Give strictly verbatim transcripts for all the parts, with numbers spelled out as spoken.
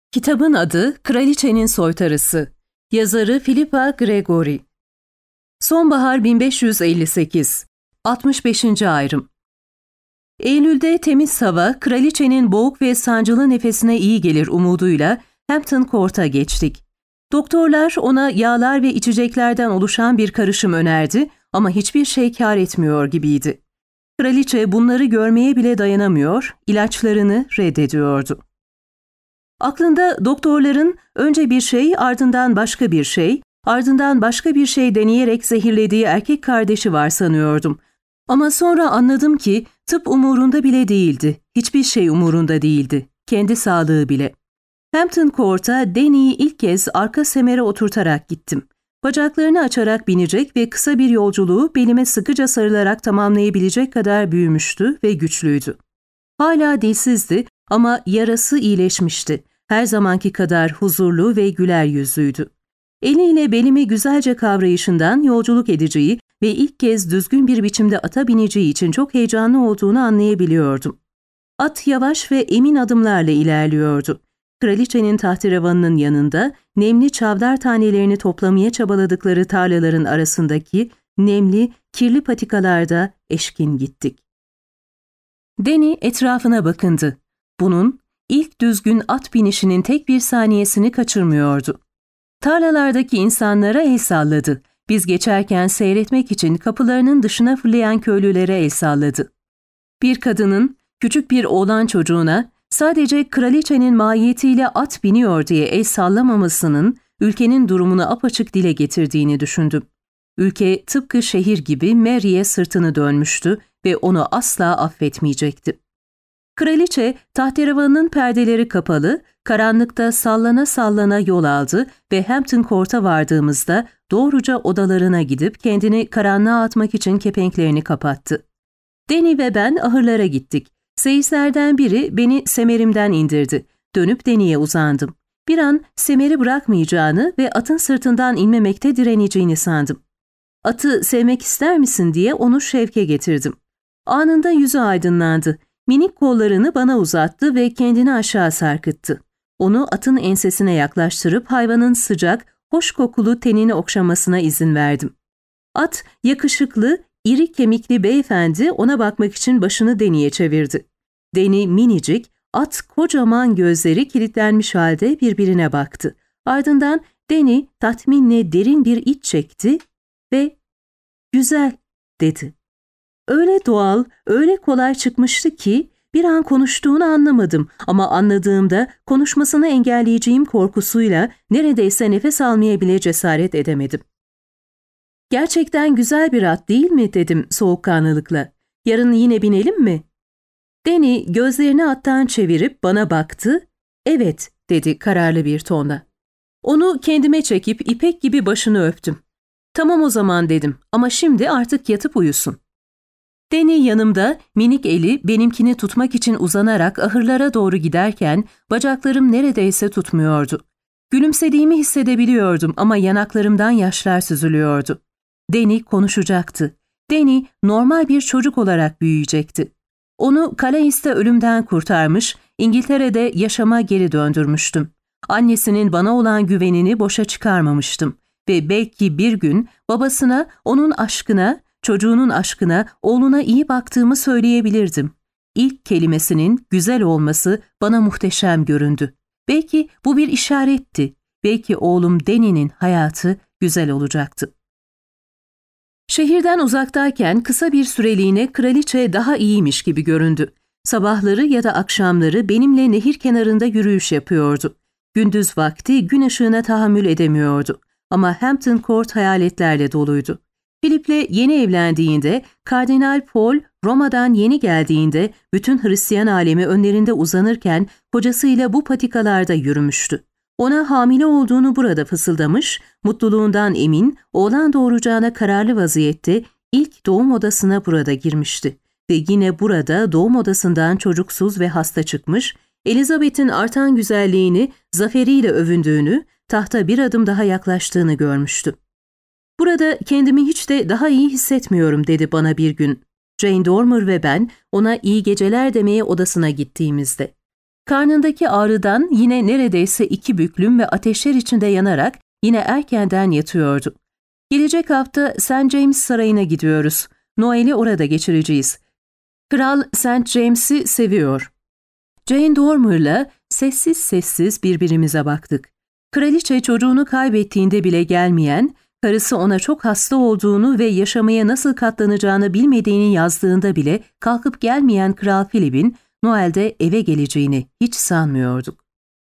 Kitabın adı Kraliçenin Soytarısı. Yazarı Philippa Gregory. Sonbahar bin beş yüz elli sekiz. altmış beşinci ayrım. Eylül'de temiz hava, kraliçenin boğuk ve sancılı nefesine iyi gelir umuduyla Hampton Court'a geçtik. Doktorlar ona yağlar ve içeceklerden oluşan bir karışım önerdi ama hiçbir şey kâr etmiyor gibiydi. Kraliçe bunları görmeye bile dayanamıyor, ilaçlarını reddediyordu. Aklında doktorların önce bir şey, ardından başka bir şey, ardından başka bir şey deneyerek zehirlediği erkek kardeşi var sanıyordum. Ama sonra anladım ki tıp umurunda bile değildi, hiçbir şey umurunda değildi, kendi sağlığı bile. Hampton Court'a Danny'yi ilk kez arka semere oturtarak gittim. Bacaklarını açarak binecek ve kısa bir yolculuğu belime sıkıca sarılarak tamamlayabilecek kadar büyümüştü ve güçlüydü. Hala dilsizdi ama yarası iyileşmişti. Her zamanki kadar huzurlu ve güler yüzlüydü. Eliyle belimi güzelce kavrayışından yolculuk edeceği ve ilk kez düzgün bir biçimde ata bineceği için çok heyecanlı olduğunu anlayabiliyordum. At yavaş ve emin adımlarla ilerliyordu. Kraliçenin tahterevanının yanında nemli çavdar tanelerini toplamaya çabaladıkları tarlaların arasındaki nemli, kirli patikalarda eşkin gittik. Danny etrafına bakındı. Bunun ilk düzgün at binişinin tek bir saniyesini kaçırmıyordu. Tarlalardaki insanlara el salladı. Biz geçerken seyretmek için kapılarının dışına fırlayan köylülere el salladı. Bir kadının küçük bir oğlan çocuğuna sadece kraliçenin mahiyetiyle at biniyor diye el sallamamasının ülkenin durumunu apaçık dile getirdiğini düşündüm. Ülke tıpkı şehir gibi Mary'e sırtını dönmüştü ve onu asla affetmeyecekti. Kraliçe tahterevanının perdeleri kapalı, karanlıkta sallana sallana yol aldı ve Hampton Court'a vardığımızda doğruca odalarına gidip kendini karanlığa atmak için kepenklerini kapattı. Danny ve ben ahırlara gittik. Seyislerden biri beni semerimden indirdi. Dönüp Danny'ye uzandım. Bir an semeri bırakmayacağını ve atın sırtından inmemekte direneceğini sandım. Atı sevmek ister misin diye onu şevke getirdim. Anında yüzü aydınlandı. Minik kollarını bana uzattı ve kendini aşağı sarkıttı. Onu atın ensesine yaklaştırıp hayvanın sıcak, hoş kokulu tenini okşamasına izin verdim. At, yakışıklı, iri kemikli beyefendi ona bakmak için başını Danny'ye çevirdi. Danny minicik, at kocaman gözleri kilitlenmiş halde birbirine baktı. Ardından Danny tatminle derin bir iç çekti ve "Güzel," dedi. Öyle doğal, öyle kolay çıkmıştı ki bir an konuştuğunu anlamadım ama anladığımda konuşmasını engelleyeceğim korkusuyla neredeyse nefes almaya bile cesaret edemedim. "Gerçekten güzel bir at değil mi?" dedim soğukkanlılıkla. "Yarın yine binelim mi?" Danny gözlerini attan çevirip bana baktı. "Evet," dedi kararlı bir tonla. Onu kendime çekip ipek gibi başını öptüm. "Tamam o zaman," dedim, "ama şimdi artık yatıp uyusun." Danny yanımda, minik eli benimkini tutmak için uzanarak ahırlara doğru giderken bacaklarım neredeyse tutmuyordu. Gülümsediğimi hissedebiliyordum ama yanaklarımdan yaşlar süzülüyordu. Danny konuşacaktı. Danny normal bir çocuk olarak büyüyecekti. Onu Calais'te ölümden kurtarmış, İngiltere'de yaşama geri döndürmüştüm. Annesinin bana olan güvenini boşa çıkarmamıştım ve belki bir gün babasına onun aşkına, çocuğunun aşkına, oğluna iyi baktığımı söyleyebilirdim. İlk kelimesinin güzel olması bana muhteşem göründü. Belki bu bir işaretti. Belki oğlum Danny'nin hayatı güzel olacaktı. Şehirden uzaktayken kısa bir süreliğine kraliçe daha iyiymiş gibi göründü. Sabahları ya da akşamları benimle nehir kenarında yürüyüş yapıyordu. Gündüz vakti gün ışığına tahammül edemiyordu. Ama Hampton Court hayaletlerle doluydu. Philip'le yeni evlendiğinde, Kardinal Paul Roma'dan yeni geldiğinde bütün Hristiyan alemi önlerinde uzanırken kocasıyla bu patikalarda yürümüştü. Ona hamile olduğunu burada fısıldamış, mutluluğundan emin, oğlan doğuracağına kararlı vaziyette ilk doğum odasına burada girmişti. Ve yine burada doğum odasından çocuksuz ve hasta çıkmış, Elizabeth'in artan güzelliğini, zaferiyle övündüğünü, tahta bir adım daha yaklaştığını görmüştü. "Burada kendimi hiç de daha iyi hissetmiyorum," dedi bana bir gün. Jane Dormer ve ben ona iyi geceler demeye odasına gittiğimizde. Karnındaki ağrıdan yine neredeyse iki büklüm ve ateşler içinde yanarak yine erkenden yatıyordu. Gelecek hafta Saint James Sarayı'na gidiyoruz. Noel'i orada geçireceğiz. Kral Saint James'i seviyor. Jane Dormer'la sessiz sessiz birbirimize baktık. Kraliçe çocuğunu kaybettiğinde bile gelmeyen, karısı ona çok hasta olduğunu ve yaşamaya nasıl katlanacağını bilmediğini yazdığında bile kalkıp gelmeyen Kral Philip'in Noel'de eve geleceğini hiç sanmıyorduk.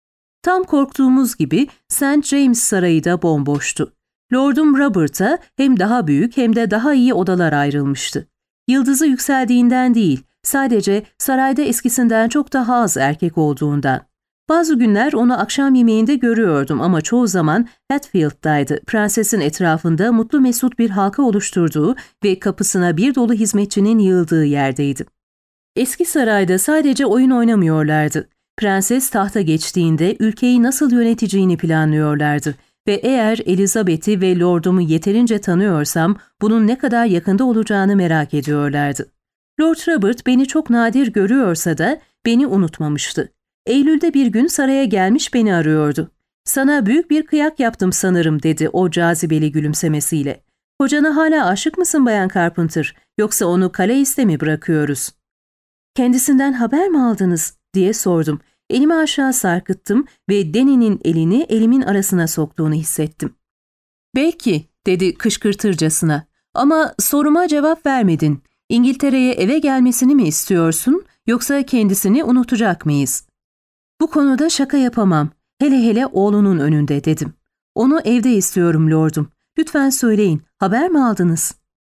Tam korktuğumuz gibi Saint James Sarayı da bomboştu. Lordum Robert'a hem daha büyük hem de daha iyi odalar ayrılmıştı. Yıldızı yükseldiğinden değil, sadece sarayda eskisinden çok daha az erkek olduğundan. Bazı günler onu akşam yemeğinde görüyordum ama çoğu zaman Hatfield'daydı. Prensesin etrafında mutlu mesut bir halka oluşturduğu ve kapısına bir dolu hizmetçinin yığıldığı yerdeydi. Eski sarayda sadece oyun oynamıyorlardı. Prenses tahta geçtiğinde ülkeyi nasıl yöneteceğini planlıyorlardı ve eğer Elizabeth'i ve Lord'umu yeterince tanıyorsam bunun ne kadar yakında olacağını merak ediyorlardı. Lord Robert beni çok nadir görüyorsa da beni unutmamıştı. Eylül'de bir gün saraya gelmiş beni arıyordu. "Sana büyük bir kıyak yaptım sanırım," dedi o cazibeli gülümsemesiyle. "Kocana hala aşık mısın Bayan Carpenter, yoksa onu Calais'te mi bırakıyoruz?" "Kendisinden haber mi aldınız?" diye sordum. Elimi aşağı sarkıttım ve Deni'nin elini elimin arasına soktuğunu hissettim. "Belki," dedi kışkırtırcasına, "ama soruma cevap vermedin. İngiltere'ye eve gelmesini mi istiyorsun, yoksa kendisini unutacak mıyız?" "Bu konuda şaka yapamam. Hele hele oğlunun önünde," dedim. "Onu evde istiyorum lordum. Lütfen söyleyin, haber mi aldınız?"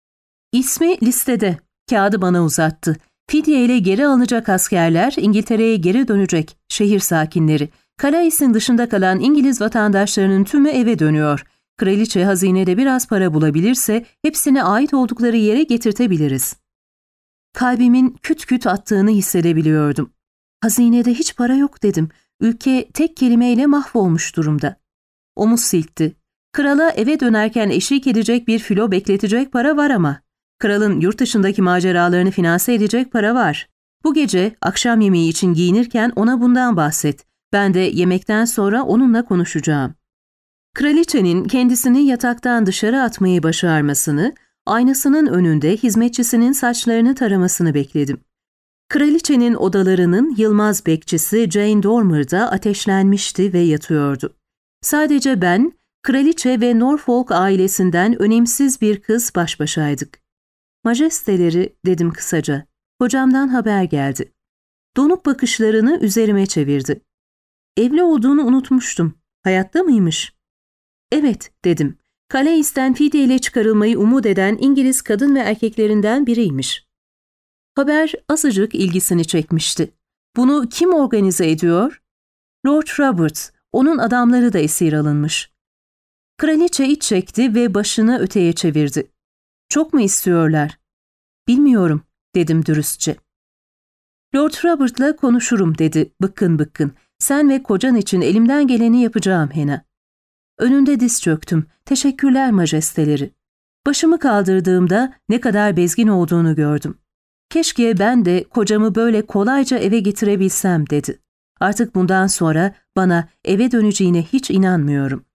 "İsmi listede." Kağıdı bana uzattı. "Fidye ile geri alınacak askerler İngiltere'ye geri dönecek. Şehir sakinleri. Calais'in dışında kalan İngiliz vatandaşlarının tümü eve dönüyor. Kraliçe hazinede biraz para bulabilirse hepsine ait oldukları yere getirtebiliriz." Kalbimin küt küt attığını hissedebiliyordum. "Hazinede hiç para yok," dedim. "Ülke tek kelimeyle mahvolmuş durumda." Omuz silkti. "Krala eve dönerken eşlik edecek bir filo bekletecek para var ama. Kralın yurt dışındaki maceralarını finanse edecek para var. Bu gece akşam yemeği için giyinirken ona bundan bahset. Ben de yemekten sonra onunla konuşacağım." Kraliçenin kendisini yataktan dışarı atmayı başarmasını, aynasının önünde hizmetçisinin saçlarını taramasını bekledim. Kraliçenin odalarının Yılmaz bekçisi Jane Dormer da ateşlenmişti ve yatıyordu. Sadece ben, kraliçe ve Norfolk ailesinden önemsiz bir kız baş başaydık. "Majesteleri," dedim kısaca. "Kocamdan haber geldi." Donuk bakışlarını üzerime çevirdi. "Evli olduğunu unutmuştum. Hayatta mıymış?" "Evet," dedim. "Calais'ten fidye ile çıkarılmayı umut eden İngiliz kadın ve erkeklerinden biriymiş." Haber azıcık ilgisini çekmişti. "Bunu kim organize ediyor?" "Lord Robert. Onun adamları da esir alınmış." Kraliçe iç çekti ve başını öteye çevirdi. "Çok mu istiyorlar?" "Bilmiyorum," dedim dürüstçe. "Lord Robert'la konuşurum," dedi bıkkın bıkkın. "Sen ve kocan için elimden geleni yapacağım Hena." Önünde diz çöktüm. "Teşekkürler majesteleri." Başımı kaldırdığımda ne kadar bezgin olduğunu gördüm. "Keşke ben de kocamı böyle kolayca eve getirebilsem," dedi. "Artık bundan sonra bana eve döneceğine hiç inanmıyorum."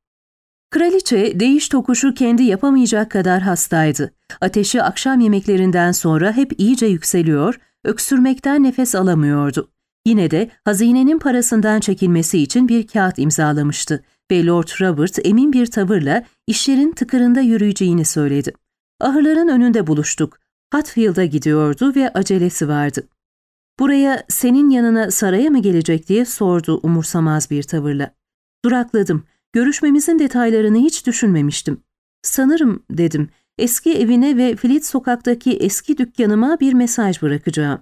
Kraliçe değiş tokuşu kendi yapamayacak kadar hastaydı. Ateşi akşam yemeklerinden sonra hep iyice yükseliyor, öksürmekten nefes alamıyordu. Yine de hazinenin parasından çekilmesi için bir kağıt imzalamıştı ve Lord Robert emin bir tavırla işlerin tıkırında yürüyeceğini söyledi. Ahırların önünde buluştuk. Hatfield'a gidiyordu ve acelesi vardı. "Buraya senin yanına saraya mı gelecek?" diye sordu umursamaz bir tavırla. Durakladım. Görüşmemizin detaylarını hiç düşünmemiştim. "Sanırım," dedim, "eski evine ve Fleet Sokak'taki eski dükkanıma bir mesaj bırakacağım."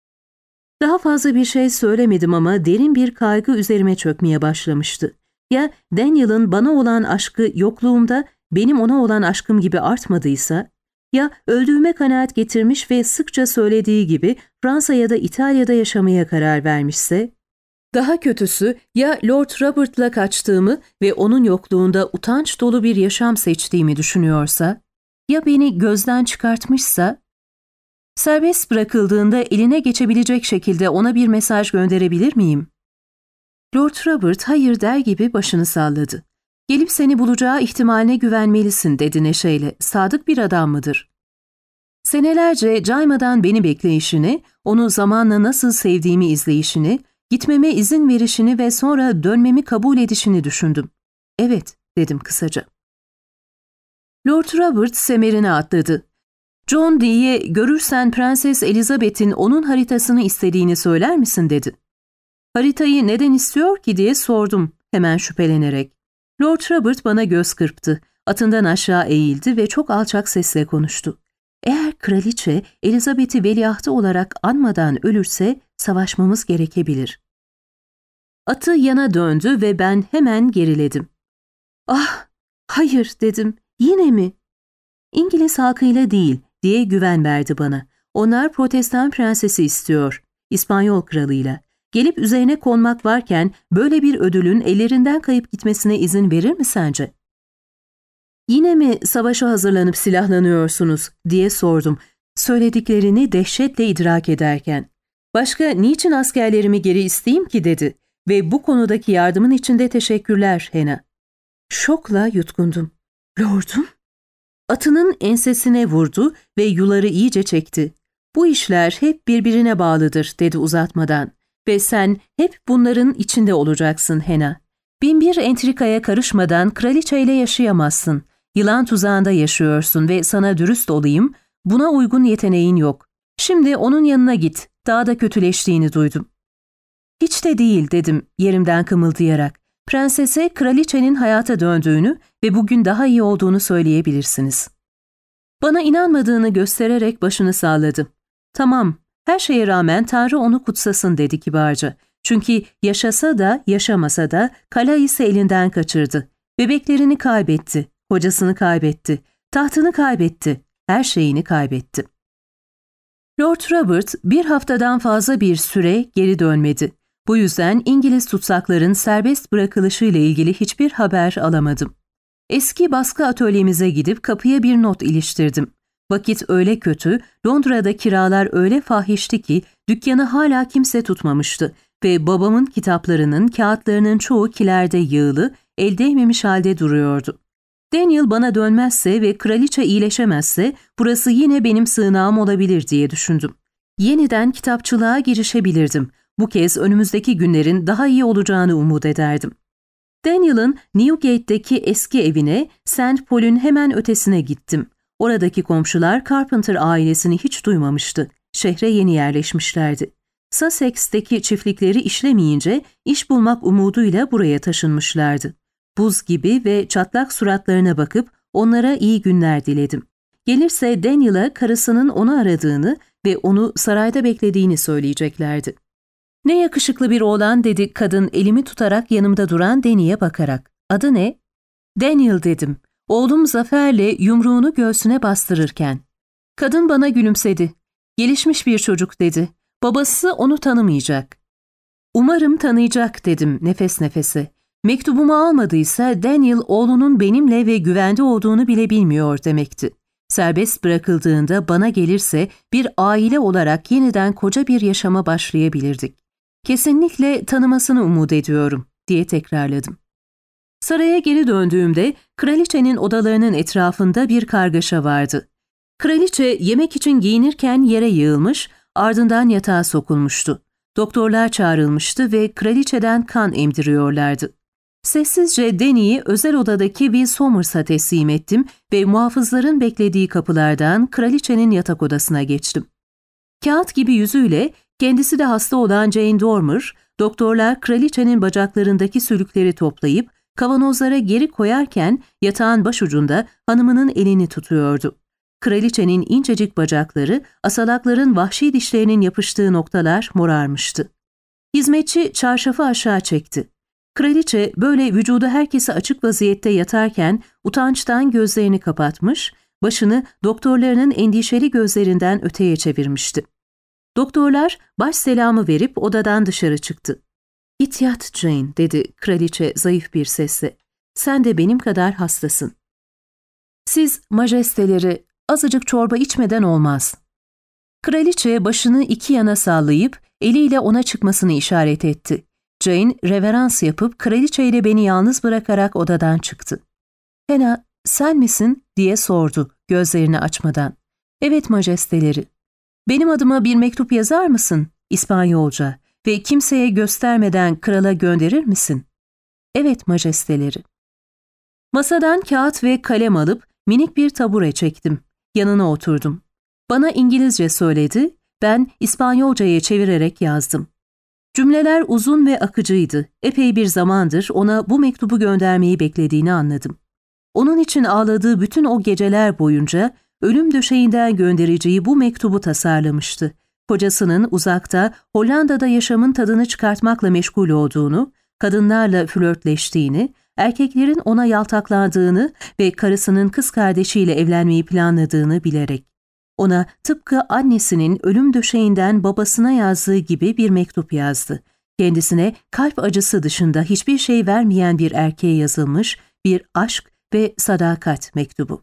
Daha fazla bir şey söylemedim ama derin bir kaygı üzerime çökmeye başlamıştı. Ya Daniel'ın bana olan aşkı yokluğumda benim ona olan aşkım gibi artmadıysa, ya öldüğüme kanaat getirmiş ve sıkça söylediği gibi Fransa ya da İtalya'da yaşamaya karar vermişse, daha kötüsü ya Lord Robert'la kaçtığımı ve onun yokluğunda utanç dolu bir yaşam seçtiğimi düşünüyorsa, ya beni gözden çıkartmışsa, serbest bırakıldığında eline geçebilecek şekilde ona bir mesaj gönderebilir miyim? Lord Robert hayır der gibi başını salladı. Gelip seni bulacağı ihtimaline güvenmelisin dedi neşeyle. Sadık bir adam mıdır? Senelerce caymadan beni bekleyişini, onu zamanla nasıl sevdiğimi izleyişini, gitmeme izin verişini ve sonra dönmemi kabul edişini düşündüm. Evet, dedim kısaca. Lord Robert semerine atladı. John Dee'ye görürsen Prenses Elizabeth'in onun haritasını istediğini söyler misin dedi. Haritayı neden istiyor ki diye sordum hemen şüphelenerek. Lord Robert bana göz kırptı, atından aşağı eğildi ve çok alçak sesle konuştu. Eğer kraliçe Elizabeth'i veliahtı olarak anmadan ölürse savaşmamız gerekebilir. Atı yana döndü ve ben hemen geriledim. Ah, hayır dedim, yine mi? İngiliz halkıyla değil diye güven verdi bana. Onlar Protestan prensesi istiyor, İspanyol kralıyla. Gelip üzerine konmak varken böyle bir ödülün ellerinden kayıp gitmesine izin verir mi sence? Yine mi savaşa hazırlanıp silahlanıyorsunuz diye sordum, söylediklerini dehşetle idrak ederken. Başka niçin askerlerimi geri isteyeyim ki dedi ve bu konudaki yardımın için de teşekkürler Hena. Şokla yutkundum. Lordum? Atının ensesine vurdu ve yuları iyice çekti. Bu işler hep birbirine bağlıdır dedi uzatmadan. Ve sen hep bunların içinde olacaksın Hena. Binbir entrikaya karışmadan kraliçeyle yaşayamazsın. Yılan tuzağında yaşıyorsun ve sana dürüst olayım, buna uygun yeteneğin yok. Şimdi onun yanına git, daha da kötüleştiğini duydum. Hiç de değil dedim yerimden kımıldayarak. Prensese kraliçenin hayata döndüğünü ve bugün daha iyi olduğunu söyleyebilirsiniz. Bana inanmadığını göstererek başını salladı. Tamam, her şeye rağmen Tanrı onu kutsasın dedi kibarca. Çünkü yaşasa da yaşamasa da Kalais'i elinden kaçırdı. Bebeklerini kaybetti, kocasını kaybetti, tahtını kaybetti, her şeyini kaybetti. Lord Robert bir haftadan fazla bir süre geri dönmedi. Bu yüzden İngiliz tutsakların serbest bırakılışıyla ilgili hiçbir haber alamadım. Eski baskı atölyemize gidip kapıya bir not iliştirdim. Vakit öyle kötü, Londra'da kiralar öyle fahişti ki dükkanı hala kimse tutmamıştı ve babamın kitaplarının, kağıtlarının çoğu kilerde yığılı, el değmemiş halde duruyordu. Daniel bana dönmezse ve kraliçe iyileşemezse burası yine benim sığınağım olabilir diye düşündüm. Yeniden kitapçılığa girişebilirdim. Bu kez önümüzdeki günlerin daha iyi olacağını umut ederdim. Daniel'ın Newgate'deki eski evine, Saint Paul'ün hemen ötesine gittim. Oradaki komşular Carpenter ailesini hiç duymamıştı. Şehre yeni yerleşmişlerdi. Sussex'teki çiftlikleri işlemeyince iş bulmak umuduyla buraya taşınmışlardı. Buz gibi ve çatlak suratlarına bakıp onlara iyi günler diledim. Gelirse Daniel'a karısının onu aradığını ve onu sarayda beklediğini söyleyeceklerdi. Ne yakışıklı bir oğlan dedi kadın elimi tutarak yanımda duran Daniel'e bakarak. Adı ne? Daniel dedim. Oğlum zaferle yumruğunu göğsüne bastırırken. Kadın bana gülümsedi. Gelişmiş bir çocuk dedi. Babası onu tanımayacak. Umarım tanıyacak dedim nefes nefese. Mektubumu almadıysa Daniel oğlunun benimle ve güvende olduğunu bile bilmiyor demekti. Serbest bırakıldığında bana gelirse bir aile olarak yeniden koca bir yaşama başlayabilirdik. Kesinlikle tanımasını umut ediyorum diye tekrarladım. Saraya geri döndüğümde kraliçenin odalarının etrafında bir kargaşa vardı. Kraliçe yemek için giyinirken yere yığılmış, ardından yatağa sokulmuştu. Doktorlar çağrılmıştı ve kraliçeden kan emdiriyorlardı. Sessizce Deni'yi özel odadaki Will Somers'a teslim ettim ve muhafızların beklediği kapılardan kraliçenin yatak odasına geçtim. Kağıt gibi yüzüyle kendisi de hasta olan Jane Dormer, doktorlar kraliçenin bacaklarındaki sülükleri toplayıp kavanozlara geri koyarken yatağın başucunda hanımının elini tutuyordu. Kraliçenin incecik bacakları, asalakların vahşi dişlerinin yapıştığı noktalar morarmıştı. Hizmetçi çarşafı aşağı çekti. Kraliçe böyle vücudu herkese açık vaziyette yatarken utançtan gözlerini kapatmış, başını doktorlarının endişeli gözlerinden öteye çevirmişti. Doktorlar baş selamı verip odadan dışarı çıktı. "Git yat Jane," dedi kraliçe zayıf bir sesle. "Sen de benim kadar hastasın." "Siz majesteleri, azıcık çorba içmeden olmaz." Kraliçe başını iki yana sallayıp eliyle ona çıkmasını işaret etti. Jane reverans yapıp kraliçeyle beni yalnız bırakarak odadan çıktı. ''Hannah, sen misin?'' diye sordu gözlerini açmadan. ''Evet majesteleri.'' ''Benim adıma bir mektup yazar mısın? İspanyolca ve kimseye göstermeden krala gönderir misin?'' ''Evet majesteleri.'' Masadan kağıt ve kalem alıp minik bir tabure çektim. Yanına oturdum. Bana İngilizce söyledi, ben İspanyolcaya çevirerek yazdım. Cümleler uzun ve akıcıydı. Epey bir zamandır ona bu mektubu göndermeyi beklediğini anladım. Onun için ağladığı bütün o geceler boyunca ölüm döşeğinden göndereceği bu mektubu tasarlamıştı. Kocasının uzakta Hollanda'da yaşamın tadını çıkartmakla meşgul olduğunu, kadınlarla flörtleştiğini, erkeklerin ona yaltaklandığını ve karısının kız kardeşiyle evlenmeyi planladığını bilerek. Ona tıpkı annesinin ölüm döşeğinden babasına yazdığı gibi bir mektup yazdı. Kendisine kalp acısı dışında hiçbir şey vermeyen bir erkeğe yazılmış bir aşk ve sadakat mektubu.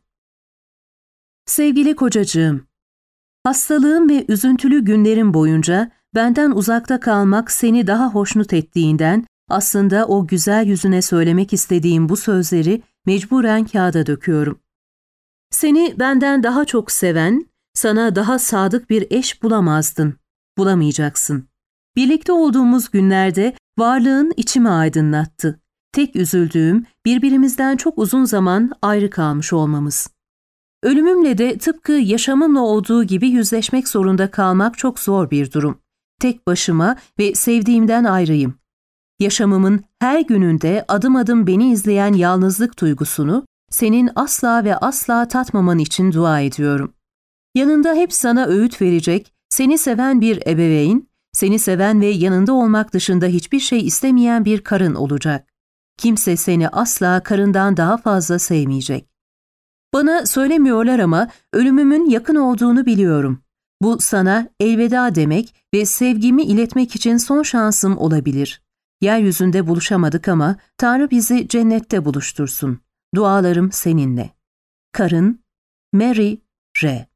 Sevgili kocacığım, hastalığım ve üzüntülü günlerim boyunca benden uzakta kalmak seni daha hoşnut ettiğinden aslında o güzel yüzüne söylemek istediğim bu sözleri mecburen kağıda döküyorum. Seni benden daha çok seven, sana daha sadık bir eş bulamazdın, bulamayacaksın. Birlikte olduğumuz günlerde varlığın içimi aydınlattı. Tek üzüldüğüm birbirimizden çok uzun zaman ayrı kalmış olmamız. Ölümümle de tıpkı yaşamımla olduğu gibi yüzleşmek zorunda kalmak çok zor bir durum. Tek başıma ve sevdiğimden ayrıyım. Yaşamımın her gününde adım adım beni izleyen yalnızlık duygusunu senin asla ve asla tatmaman için dua ediyorum. Yanında hep sana öğüt verecek, seni seven bir ebeveyn, seni seven ve yanında olmak dışında hiçbir şey istemeyen bir karın olacak. Kimse seni asla karından daha fazla sevmeyecek. Bana söylemiyorlar ama ölümümün yakın olduğunu biliyorum. Bu sana elveda demek ve sevgimi iletmek için son şansım olabilir. Yeryüzünde buluşamadık ama Tanrı bizi cennette buluştursun. Dualarım seninle. Karın, Mary R.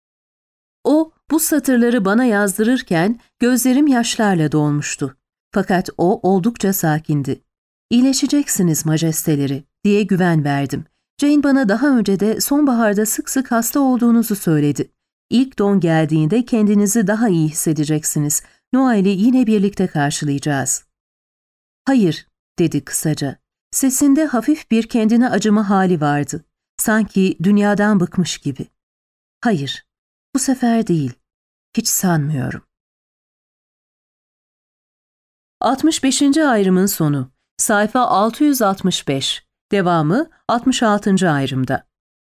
O, bu satırları bana yazdırırken gözlerim yaşlarla dolmuştu. Fakat o oldukça sakindi. İyileşeceksiniz majesteleri diye güven verdim. Jane bana daha önce de sonbaharda sık sık hasta olduğunuzu söyledi. İlk don geldiğinde kendinizi daha iyi hissedeceksiniz. Noel'i yine birlikte karşılayacağız. Hayır, dedi kısaca. Sesinde hafif bir kendine acıma hali vardı. Sanki dünyadan bıkmış gibi. Hayır, bu sefer değil. Hiç sanmıyorum. altmış beşinci ayrımın sonu. Sayfa altı yüz altmış beş. Devamı altmış altıncı ayrımda.